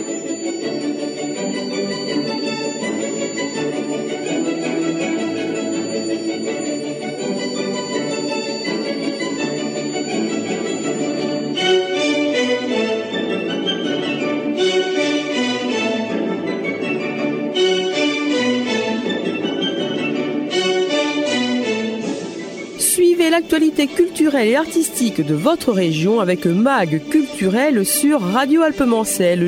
Suivez l'actualité culturelle et artistique de votre région avec MAG Culturel sur Radio Alpemancel.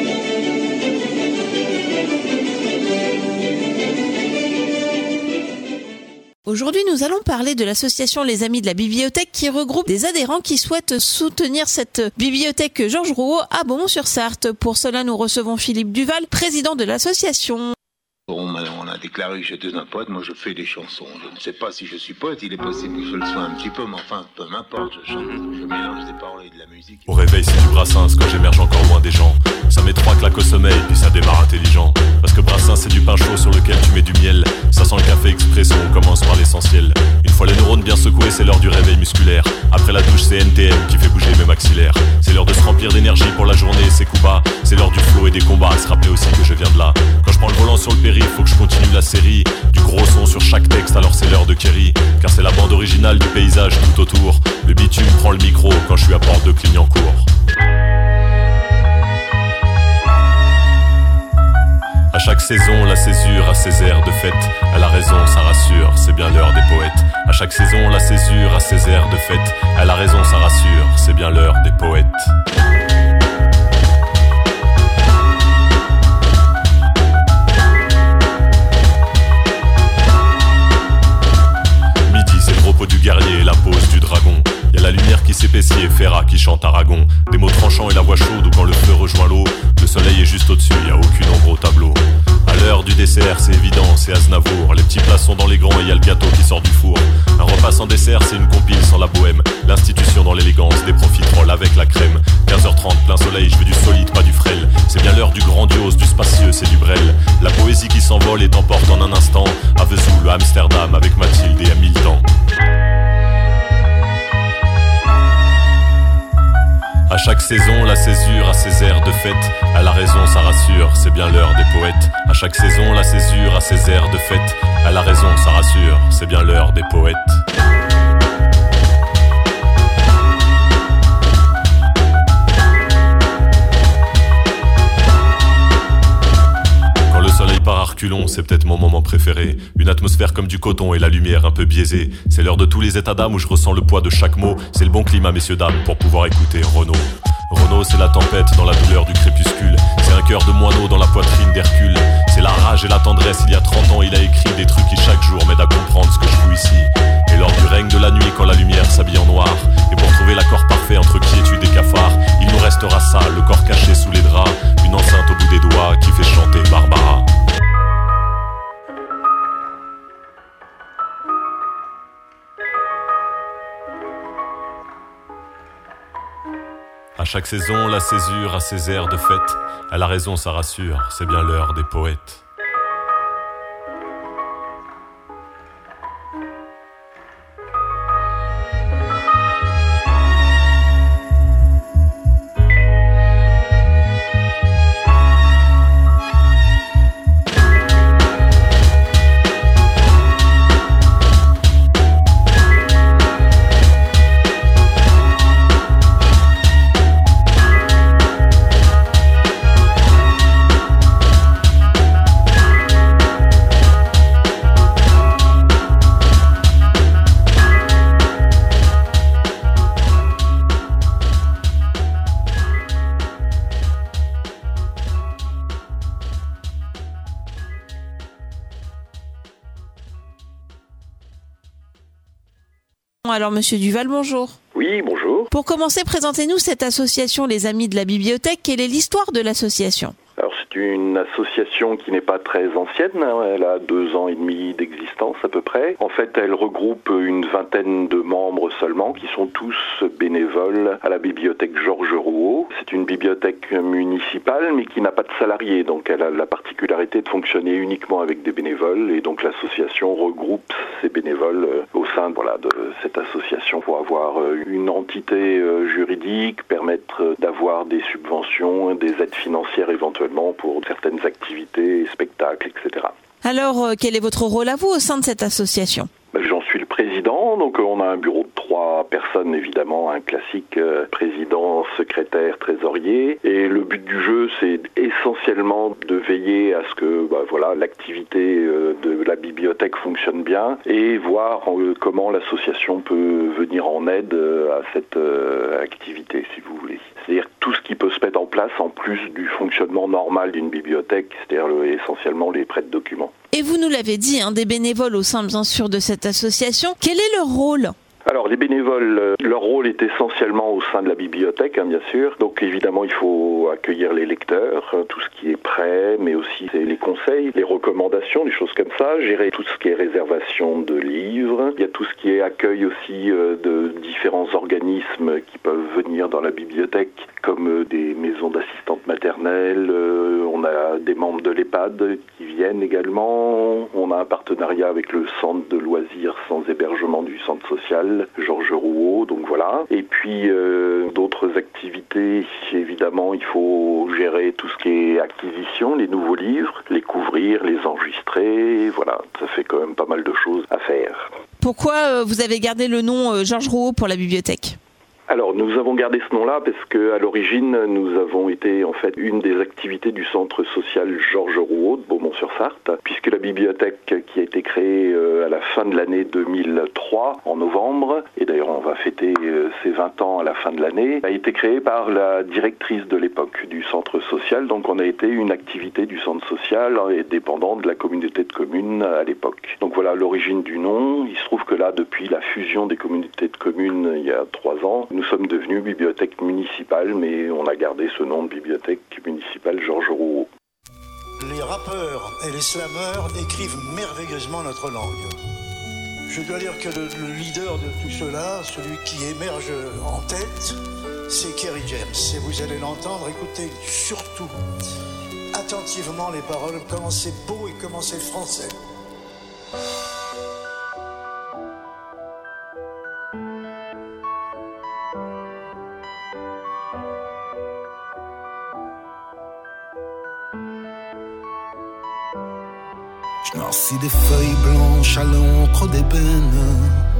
Aujourd'hui, nous allons parler de l'association Les Amis de la Bibliothèque qui regroupe des adhérents qui souhaitent soutenir cette bibliothèque Georges Rouault à Beaumont-sur-Sarthe. Pour cela, nous recevons Philippe Duval, président de l'association. On a déclaré que j'étais un poète, moi je fais des chansons. Je ne sais pas si je suis poète, il est possible que je le sois un petit peu, mais enfin, peu m'importe, je chante, je mélange des paroles et de la musique. Au réveil, c'est du Brassens quand j'émerge encore loin des gens. Ça met 3 claques au sommeil, puis ça démarre intelligent. Parce que Brassens, c'est du pain chaud sur lequel tu mets du miel. Ça sent le café expresso, on commence par l'essentiel. Une fois les neurones bien secoués, c'est l'heure du réveil musculaire. Après la douche, c'est NTM qui fait bouger mes maxillaires. C'est l'heure de se remplir d'énergie pour la journée, c'est coup bas. C'est l'heure du flow et des combats, se rappeler aussi que je viens de là. Quand je prends le volant sur le périph', faut que je continue la série. Du gros son sur chaque texte, alors c'est l'heure de Kerry. Car c'est la bande originale du paysage tout autour. Le bitume prend le micro quand je suis à Porte de Clignancourt. À chaque saison, la césure a ses airs de fête. Elle a raison, ça rassure, c'est bien l'heure des poètes. À chaque saison, la césure a ses airs de fête. Elle a raison, ça rassure, c'est bien l'heure des poètes. Du guerrier et la pose du dragon. Y'a la lumière qui s'épaissit et Ferrat qui chante Aragon. Des mots tranchants et la voix chaude où quand le feu rejoint l'eau, le soleil est juste au-dessus, y'a aucune ombre au tableau. À l'heure du dessert, c'est évident, c'est Aznavour. Les petits plats sont dans les grands et y'a le gâteau qui sort du four. Un repas sans dessert, c'est une compile sans la bohème. L'institution dans l'élégance, des profiteroles avec la crème. 15h30, plein soleil, je veux du solide, pas du frêle. C'est bien l'heure du grandiose, du spacieux, c'est du Brel. La poésie qui s'envole et t'emporte en un instant. À Vesoul, à Amsterdam, avec Mathilde et à Milton. À chaque saison, la césure a ses airs de fête. Elle a raison, ça rassure, c'est bien l'heure des poètes. À chaque saison, la césure a ses airs de fête. Elle a raison, ça rassure, c'est bien l'heure des poètes. Quand le soleil part à reculons, c'est peut-être mon moment préféré. Une atmosphère comme du coton et la lumière un peu biaisée. C'est l'heure de tous les états d'âme où je ressens le poids de chaque mot. C'est le bon climat, messieurs, dames, pour pouvoir écouter Renaud. Renaud, c'est la tempête dans la douleur du crépuscule. C'est un cœur de moineau dans la poitrine d'Hercule. C'est la rage et la tendresse, il y a 30 ans il a écrit des trucs qui chaque jour m'aident à comprendre ce que je fous ici. Et lors du règne de la nuit quand la lumière s'habille en noir, et pour trouver l'accord parfait entre quiétude et cafard, il nous restera ça, le corps caché sous les draps, une enceinte au bout des doigts qui fait chanter Barbara. À chaque saison, la césure a ses airs de fête. Elle a raison, ça rassure, c'est bien l'heure des poètes. Alors Monsieur Duval, bonjour. Oui, bonjour. Pour commencer, présentez-nous cette association Les Amis de la Bibliothèque. Quelle est l'histoire de l'association ? Alors c'est une une association qui n'est pas très ancienne, elle a 2 ans et demi d'existence à peu près. En fait, elle regroupe une vingtaine de membres seulement, qui sont tous bénévoles à la bibliothèque Georges Rouault. C'est une bibliothèque municipale, mais qui n'a pas de salariés, donc elle a la particularité de fonctionner uniquement avec des bénévoles, et donc l'association regroupe ces bénévoles au sein de cette association pour avoir une entité juridique, permettre d'avoir des subventions, des aides financières éventuellement pour certaines activités, spectacles, etc. Alors, quel est votre rôle à vous au sein de cette association ? J'en suis le président, donc on a un bureau de 3 personnes évidemment, un classique président, secrétaire, trésorier. Et le but du jeu, c'est essentiellement de veiller à ce que l'activité de la bibliothèque fonctionne bien et voir comment l'association peut venir en aide à cette activité, si vous voulez. C'est-à-dire tout ce qui peut se mettre en place en plus du fonctionnement normal d'une bibliothèque, c'est-à-dire essentiellement les prêts de documents. Et vous nous l'avez dit, des bénévoles au sein bien sûr de cette association. Quel est leur rôle ? Alors les bénévoles, leur rôle est essentiellement au sein de la bibliothèque, bien sûr. Donc évidemment, il faut accueillir les lecteurs, tout ce qui est prêt, mais aussi les conseils, les recommandations, des choses comme ça. Gérer tout ce qui est réservation de livres. Il y a tout ce qui est accueil aussi de différents organismes qui peuvent venir dans la bibliothèque, comme des maisons d'assistantes maternelles. On a des membres de l'EHPAD qui viennent également. On a un partenariat avec le centre de loisirs sans hébergement du centre social Georges Rouault, donc voilà. Et puis d'autres activités, évidemment, il faut gérer tout ce qui est acquisition, les nouveaux livres, les couvrir, les enregistrer, voilà. Ça fait quand même pas mal de choses à faire. Pourquoi vous avez gardé le nom Georges Rouault pour la bibliothèque ? Alors, nous avons gardé ce nom-là parce que, à l'origine, nous avons été, en fait, une des activités du centre social Georges Rouault de Beaumont-sur-Sarthe, puisque la bibliothèque qui a été créée à la fin de l'année 2003, en novembre, et d'ailleurs on va fêter ses 20 ans à la fin de l'année, a été créée par la directrice de l'époque du centre social. Donc, on a été une activité du centre social et dépendant de la communauté de communes à l'époque. Donc voilà l'origine du nom. Il se trouve que là, depuis la fusion des communautés de communes il y a 3 ans, nous sommes devenus bibliothèque municipale, mais on a gardé ce nom de bibliothèque municipale Georges Rouault. Les rappeurs et les slameurs écrivent merveilleusement notre langue. Je dois dire que le leader de tout cela, celui qui émerge en tête, c'est Kerry James. Et vous allez l'entendre, écoutez surtout attentivement les paroles, comment c'est beau et comment c'est français. Je noircis des feuilles blanches à l'encre d'ébène,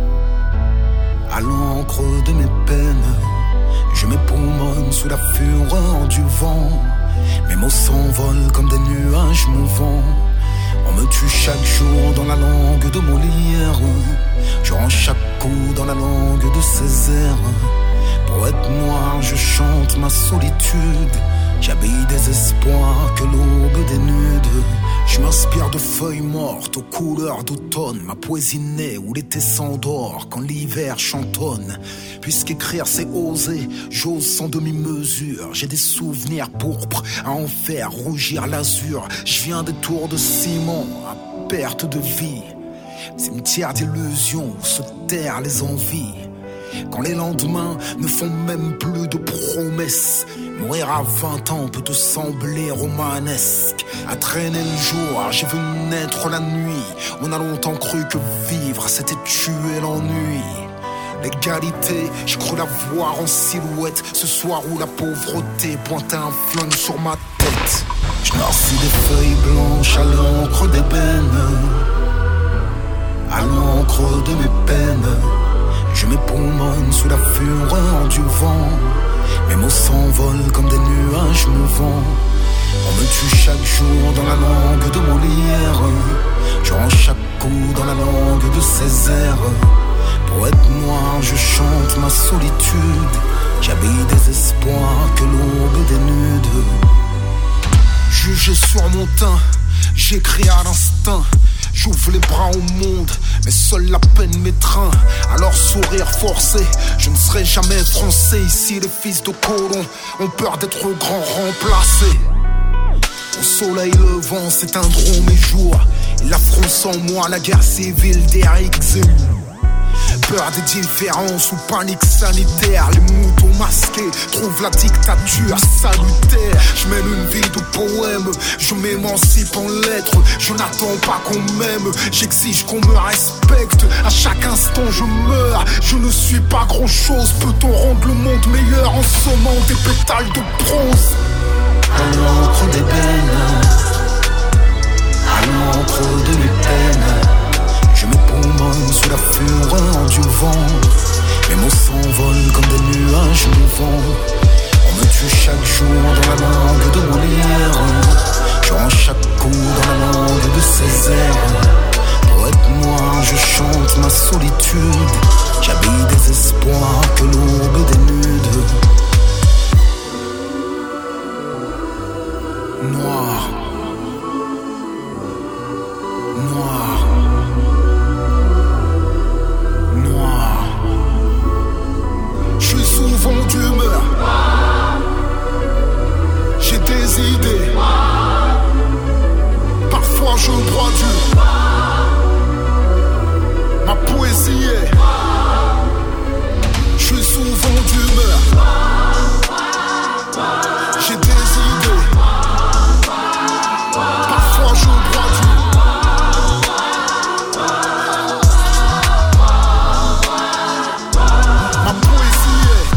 à l'encre de mes peines. Je m'époumonne sous la fureur du vent. Mes mots s'envolent comme des nuages mouvants. On me tue chaque jour dans la langue de Molière. Je rends chaque coup dans la langue de Césaire. Poète noir, je chante ma solitude. J'habille des espoirs que l'aube dénude. Je m'inspire de feuilles mortes aux couleurs d'automne. Ma poésie naît où l'été s'endort quand l'hiver chantonne. Puisqu'écrire c'est oser, j'ose sans demi-mesure. J'ai des souvenirs pourpres à en faire rougir l'azur. Je viens des tours de ciment à perte de vie. Cimetière d'illusions où se terrent les envies. Quand les lendemains ne font même plus de promesses. Mourir à 20 ans peut te sembler romanesque. À traîner le jour, j'ai vu naître la nuit. On a longtemps cru que vivre c'était tuer l'ennui. L'égalité, j'ai cru la voir en silhouette. Ce soir où la pauvreté pointait un flingue sur ma tête. Je noircis des feuilles blanches à l'encre d'ébène, à l'encre de mes peines. Je m'époumonne sous la fureur du vent. Mes mots s'envolent comme des nuages mouvants. On me tue chaque jour dans la langue de Molière. Je rends chaque coup dans la langue de Césaire. Poète noir, je chante ma solitude. J'habille des espoirs que l'aube dénude. Jugé sur mon teint, j'écris à l'instinct. J'ouvre les bras au monde, mais seule la peine m'étreint. Alors sourire forcé, je ne serai jamais français. Ici les fils de colons ont peur d'être grands remplacés. Au soleil levant s'éteindront mes jours. Et la France en moi, la guerre civile d'Éric Zemmour. Peur des différences ou panique sanitaire. Les moutons masqués trouvent la dictature salutaire. Je mène une vie de poème, je m'émancipe en lettres. Je n'attends pas qu'on m'aime, j'exige qu'on me respecte. À chaque instant je meurs, je ne suis pas grand chose. Peut-on rendre le monde meilleur en sommant des pétales de bronze? À l'encre des peines, à l'encre de mes peines, je m'époumonne sous la fureur du vent. Mes mots s'envolent comme des nuages mouvants. On me tue chaque jour dans la langue de Molière. Je rends chaque coup dans la langue de Césaire. Poète noir, je chante ma solitude. J'habille des espoirs que l'aube dénude. Noir, noir, noir. Je suis souvent d'humeur. J'ai des idées. Parfois je broie dur. Ma poésie est. Je suis souvent d'humeur. J'ai des idées. Parfois je broie dur. Ma poésie est.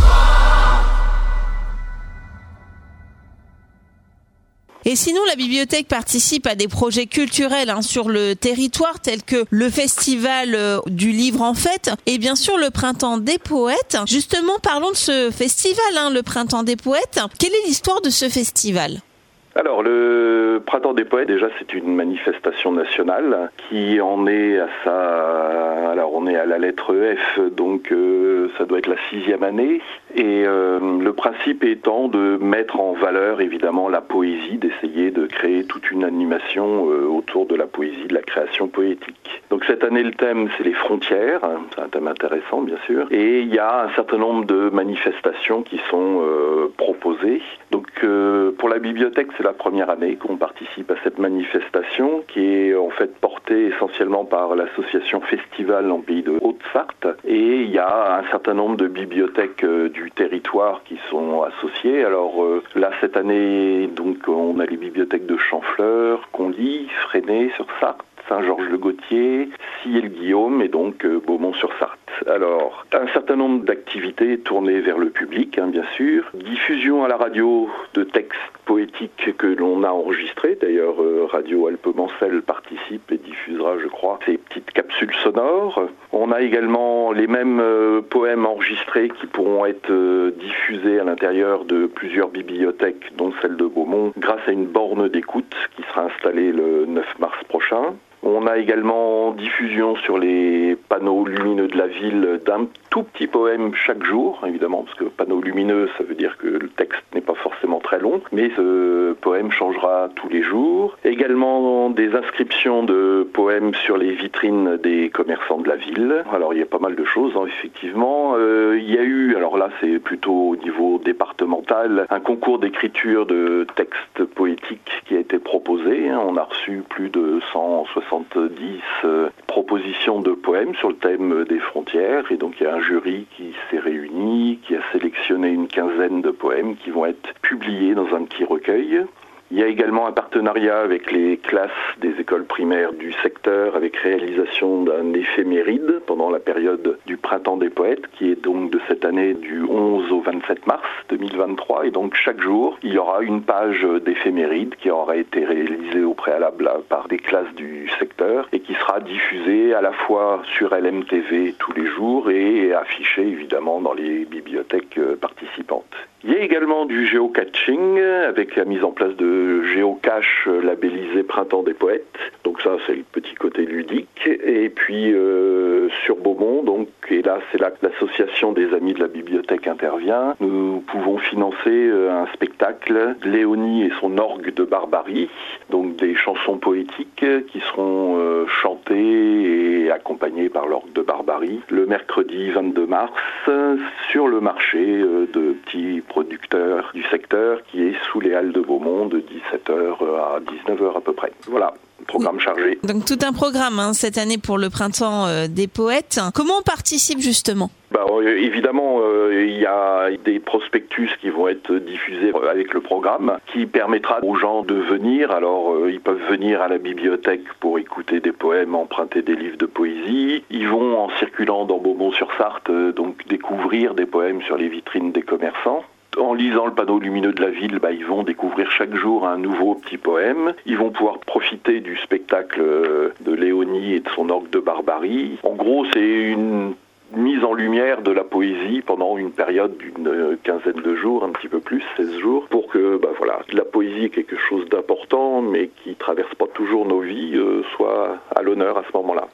Et sinon, la bibliothèque participe à des projets culturels sur le territoire, tels que le festival du livre en fête et bien sûr le Printemps des poètes. Justement, parlons de ce festival, le Printemps des poètes. Quelle est l'histoire de ce festival ? Alors, le Printemps des poètes, déjà, c'est une manifestation nationale qui en est à sa... Alors, on est à la lettre F, donc ça doit être la 6e année. Et le principe étant de mettre en valeur, évidemment, la poésie, d'essayer de créer toute une animation autour de la poésie, de la création poétique. Donc, cette année, le thème, c'est les frontières. C'est un thème intéressant, bien sûr. Et il y a un certain nombre de manifestations qui sont proposées. Donc, pour la bibliothèque, c'est la première année qu'on participe à cette manifestation qui est en fait portée essentiellement par l'association Festival en Pays de Haute-Sarthe. Et il y a un certain nombre de bibliothèques du territoire qui sont associées. Alors là, cette année, donc, on a les bibliothèques de Champfleur, Conly, Fresnay-sur-Sarthe, Saint-Georges-le-Gautier, Sillé-le-Guillaume et donc Beaumont-sur-Sarthe. Alors, un certain nombre d'activités tournées vers le public, bien sûr. Diffusion à la radio de textes poétiques que l'on a enregistrés. D'ailleurs, Radio Alpemancel participe et diffusera, je crois, ces petites capsules sonores. On a également les mêmes poèmes enregistrés qui pourront être diffusés à l'intérieur de plusieurs bibliothèques, dont celle de Beaumont, grâce à une borne d'écoute qui sera installée le 9 mars prochain. On a également diffusion sur les panneaux lumineux de la ville d'un tout petit poème chaque jour, évidemment, parce que panneau lumineux, ça veut dire que le texte n'est pas forcément très long, mais ce poème changera tous les jours. Également des inscriptions de poèmes sur les vitrines des commerçants de la ville. Alors il y a pas mal de choses, effectivement. Il y a eu, alors là c'est plutôt au niveau départemental, un concours d'écriture de textes poétiques qui a été proposé. On a reçu plus de 170 propositions de poèmes sur le thème des frontières, et donc il y a un jury qui s'est réuni, qui a sélectionné une quinzaine de poèmes qui vont être publiés dans un petit recueil. Il y a également un partenariat avec les classes des écoles primaires du secteur avec réalisation d'un éphéméride pendant la période du Printemps des poètes qui est donc de cette année du 11 au 27 mars 2023 et donc chaque jour il y aura une page d'éphéméride qui aura été réalisée au préalable par des classes du secteur et qui sera diffusée à la fois sur LMTV tous les jours et affichée évidemment dans les bibliothèques participantes. Il y a également du géocaching avec la mise en place de géocache labellisé Printemps des poètes. Donc ça, c'est le petit côté ludique. Et puis sur Beaumont, donc, et là, c'est là que l'association des Amis de la Bibliothèque intervient. Nous pouvons financer un spectacle, Léonie et son orgue de barbarie, donc des chansons poétiques qui seront chantées et et accompagnés par l'Orgue de Barbarie, le mercredi 22 mars, sur le marché de petits producteurs du secteur qui est sous les Halles de Beaumont de 17h à 19h à peu près. Voilà. Programme chargé. Donc tout un programme cette année pour le printemps des poètes. Comment on participe justement ? Évidemment, il y a des prospectus qui vont être diffusés avec le programme qui permettra aux gens de venir. Alors, ils peuvent venir à la bibliothèque pour écouter des poèmes, emprunter des livres de poésie. Ils vont, en circulant dans Beaumont-sur-Sarthe, donc découvrir des poèmes sur les vitrines des commerçants. En lisant le panneau lumineux de la ville, ils vont découvrir chaque jour un nouveau petit poème. Ils vont pouvoir profiter du spectacle de Léonie et de son Orgue de Barbarie. En gros, c'est une mise en lumière de la poésie pendant une période d'une quinzaine de jours, un petit peu plus, 16 jours, pour que la poésie est quelque chose d'important, mais qui traverse pas toujours nos vies, soit à l'honneur à ce moment-là.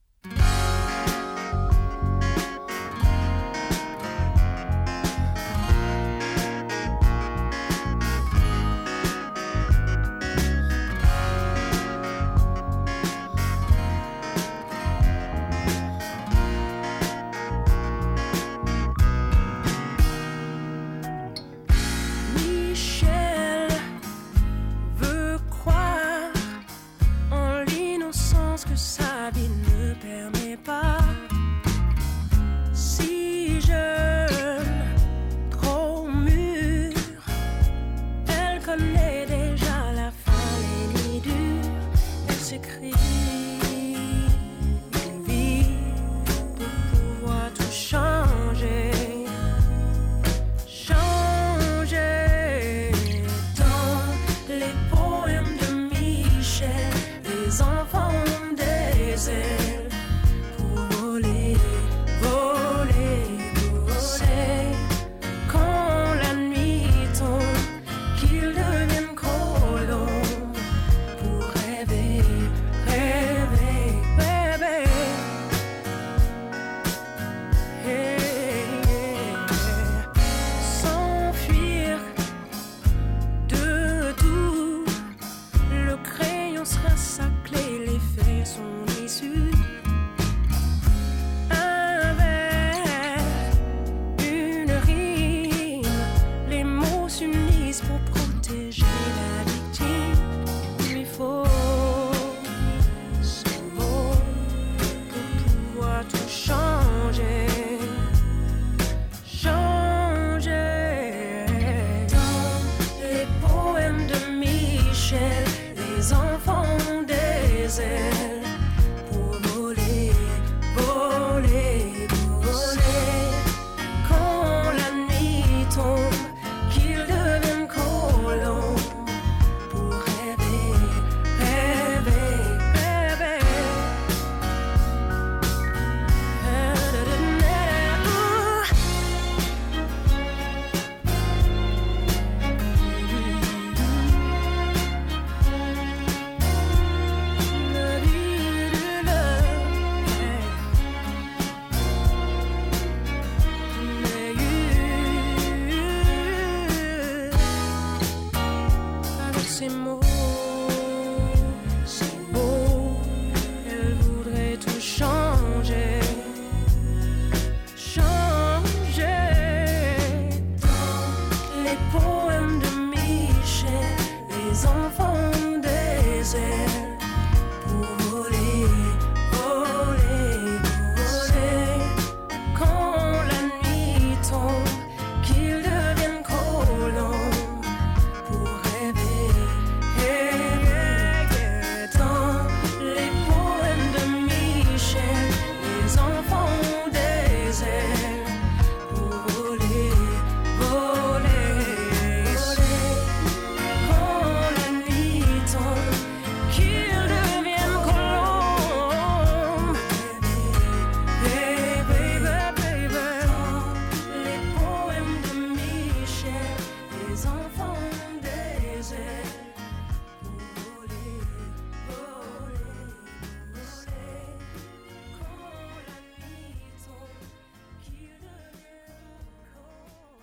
Que sa vie ne permet pas. Si jeune, trop mûre, elle connaît déjà la fin, les nuits dures. Elle s'écrit une vie pour pouvoir tout changer. Changer dans les poèmes de Michel, les enfants pour voler, voler, voler. Quand la nuit tombe, qu'ils deviennent colons pour rêver, rêver, rêver. S'enfuir de tout, le crayon sera sa clé, les faits sont un vers, une rime, les mots s'unissent pour protéger la victime. Il faut ce mot pour pouvoir tout changer. Changer dans les poèmes de Michel, les enfants ont des ailes.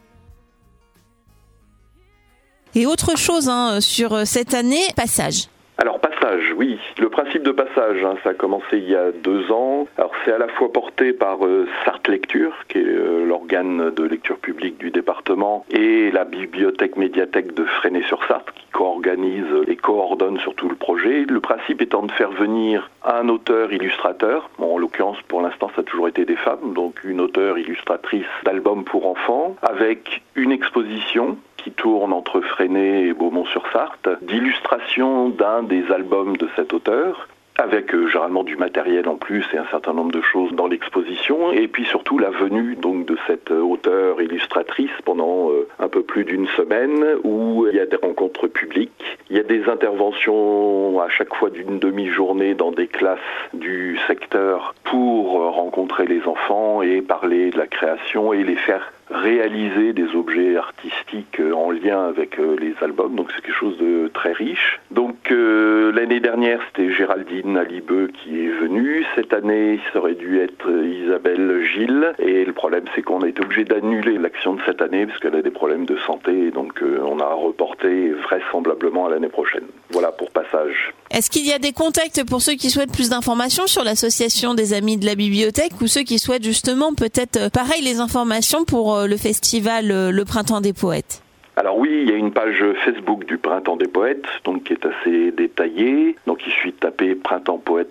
Et autre chose sur cette année, passage. Alors Passage, oui. Le principe de Passage, ça a commencé il y a 2 ans. Alors c'est à la fois porté par Sarthe Lecture, qui est l'organe de lecture publique du département, et la bibliothèque médiathèque de Fresnay-sur-Sarthe, qui co-organise et coordonne sur tout le projet. Le principe étant de faire venir un auteur-illustrateur, bon, en l'occurrence pour l'instant ça a toujours été des femmes, donc une auteure-illustratrice d'albums pour enfants, avec une exposition qui tourne entre Fresnay et Beaumont-sur-Sarthe, d'illustration d'un des albums de cet auteur, avec généralement du matériel en plus et un certain nombre de choses dans l'exposition, et puis surtout la venue donc de cette auteure illustratrice pendant un peu plus d'une semaine, où il y a des rencontres publiques, il y a des interventions à chaque fois d'une demi-journée dans des classes du secteur pour rencontrer les enfants et parler de la création et les faire réaliser des objets artistiques en lien avec les albums, donc c'est quelque chose de très riche. Donc l'année dernière c'était Géraldine Alibeux qui est venue, cette année ça aurait dû être Isabelle Gilles, et le problème c'est qu'on a été obligé d'annuler l'action de cette année parce qu'elle a des problèmes de santé, donc on a reporté vraisemblablement à l'année prochaine. Voilà pour Passage. Est-ce qu'il y a des contacts pour ceux qui souhaitent plus d'informations sur l'association des Amis de la Bibliothèque, ou ceux qui souhaitent justement peut-être pareil les informations pour le festival Le Printemps des Poètes? Alors oui, il y a une page Facebook du Printemps des Poètes, donc qui est assez détaillée. Donc il suffit de taper Printemps Poète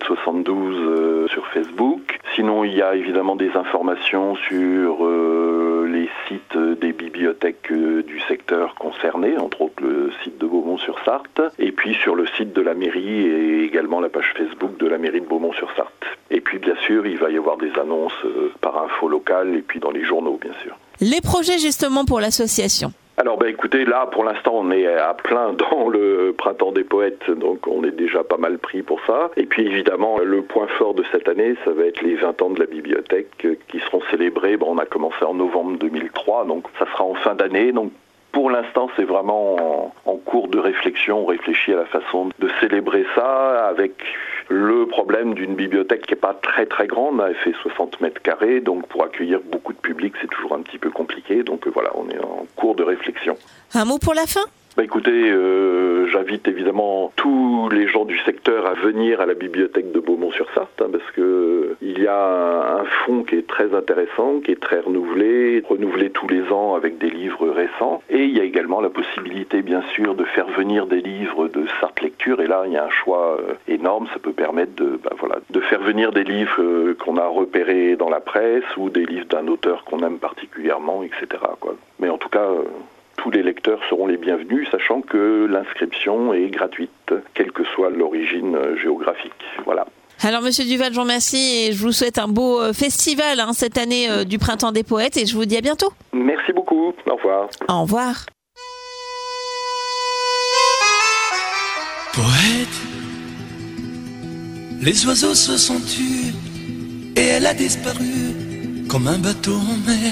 72 sur Facebook. Sinon, il y a évidemment des informations sur les sites des bibliothèques du secteur concerné, entre autres le site de Beaumont-sur-Sarthe, et puis sur le site de la mairie et également la page Facebook de la mairie de Beaumont-sur-Sarthe. Et puis bien sûr, il va y avoir des annonces par info locale et puis dans les journaux, bien sûr. Les projets justement pour l'association? Alors écoutez, là pour l'instant on est à plein dans le Printemps des Poètes, donc on est déjà pas mal pris pour ça. Et puis évidemment le point fort de cette année, ça va être les 20 ans de la bibliothèque qui seront célébrés. On a commencé en novembre 2003, donc ça sera en fin d'année. Donc pour l'instant, c'est vraiment en cours de réflexion. On réfléchit à la façon de célébrer ça avec le problème d'une bibliothèque qui n'est pas très très grande. Elle fait 60 mètres carrés, donc pour accueillir beaucoup de public, c'est toujours un petit peu compliqué. Donc voilà, on est en cours de réflexion. Un mot pour la fin ? Écoutez, j'invite évidemment tous les gens du secteur à venir à la bibliothèque de Beaumont-sur-Sarthe, parce que il y a un fonds qui est très intéressant, qui est très renouvelé tous les ans avec des livres récents. Et il y a également la possibilité, bien sûr, de faire venir des livres de Sarthe Lecture. Et là, il y a un choix énorme. Ça peut permettre de faire venir des livres qu'on a repérés dans la presse ou des livres d'un auteur qu'on aime particulièrement, etc. Mais en tout cas, tous les lecteurs seront les bienvenus, sachant que l'inscription est gratuite, quelle que soit l'origine géographique. Voilà. Alors Monsieur Duval, je vous remercie et je vous souhaite un beau festival cette année du Printemps des Poètes, et je vous dis à bientôt. Merci beaucoup. Au revoir. Au revoir. Poète, les oiseaux se sont tus et elle a disparu comme un bateau en mer.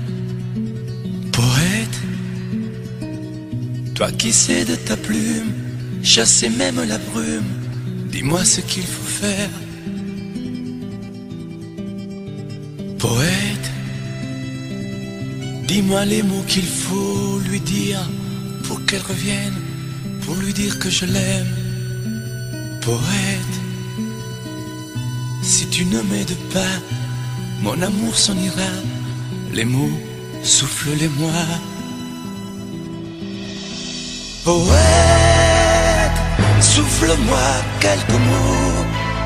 Poète, toi qui sais de ta plume chasser même la brume, dis-moi ce qu'il faut faire. Poète, dis-moi les mots qu'il faut lui dire pour qu'elle revienne, pour lui dire que je l'aime. Poète, si tu ne m'aides pas, mon amour s'en ira. Les mots, souffle-les-moi. Poète, souffle-moi quelques mots.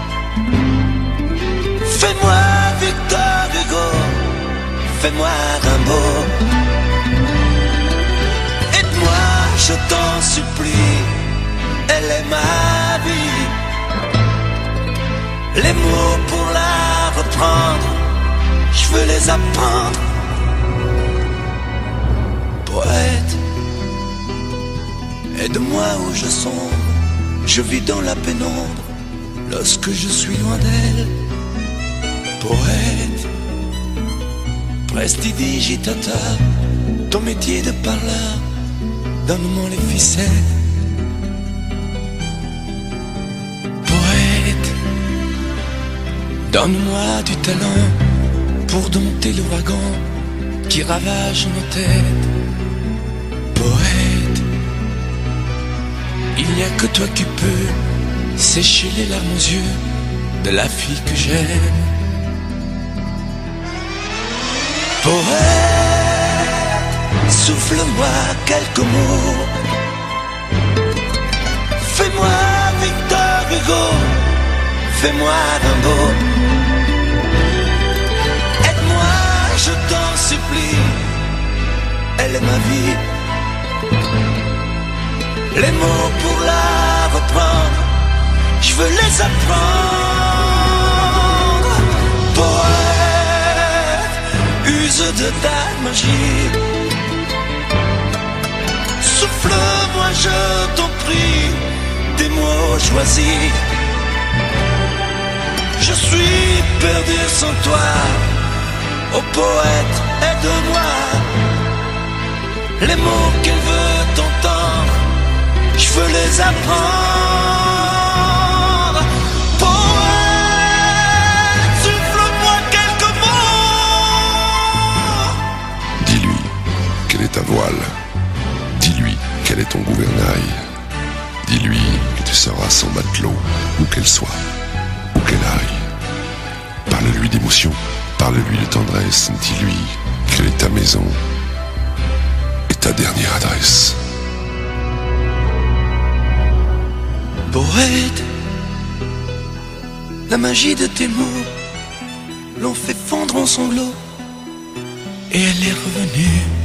Fais-moi Victor Hugo, fais-moi Rimbaud. Aide-moi, je t'en supplie, elle est ma vie. Les mots pour la reprendre, je veux les apprendre. Poète, aide-moi où je sombre, je vis dans la pénombre lorsque je suis loin d'elle. Poète, prestidigitata, ton métier de parleur, donne-moi les ficelles. Poète, donne-moi du talent pour dompter l'ouragan qui ravage nos têtes. Poète, il n'y a que toi qui peux sécher les larmes aux yeux de la fille que j'aime. Poète, souffle-moi quelques mots. Fais-moi Victor Hugo, fais-moi Rimbaud. Aide-moi, je t'en supplie, elle est ma vie. Les mots pour la reprendre, je veux les apprendre. Poète, use de ta magie. Souffle-moi, je t'en prie, des mots choisis. Je suis perdu sans toi, ô poète, aide-moi. Les mots qu'elle veut entendre, je veux les apprendre. Poète, souffle-moi quelques mots. Dis-lui quelle est ta voile. Dis-lui quel est ton gouvernail. Dis-lui que tu seras son matelot, où qu'elle soit, où qu'elle aille. Parle-lui d'émotion, parle-lui de tendresse. Dis-lui quelle est ta maison et ta dernière adresse. Poète, la magie de tes mots l'ont fait fondre en sanglots, et elle est revenue.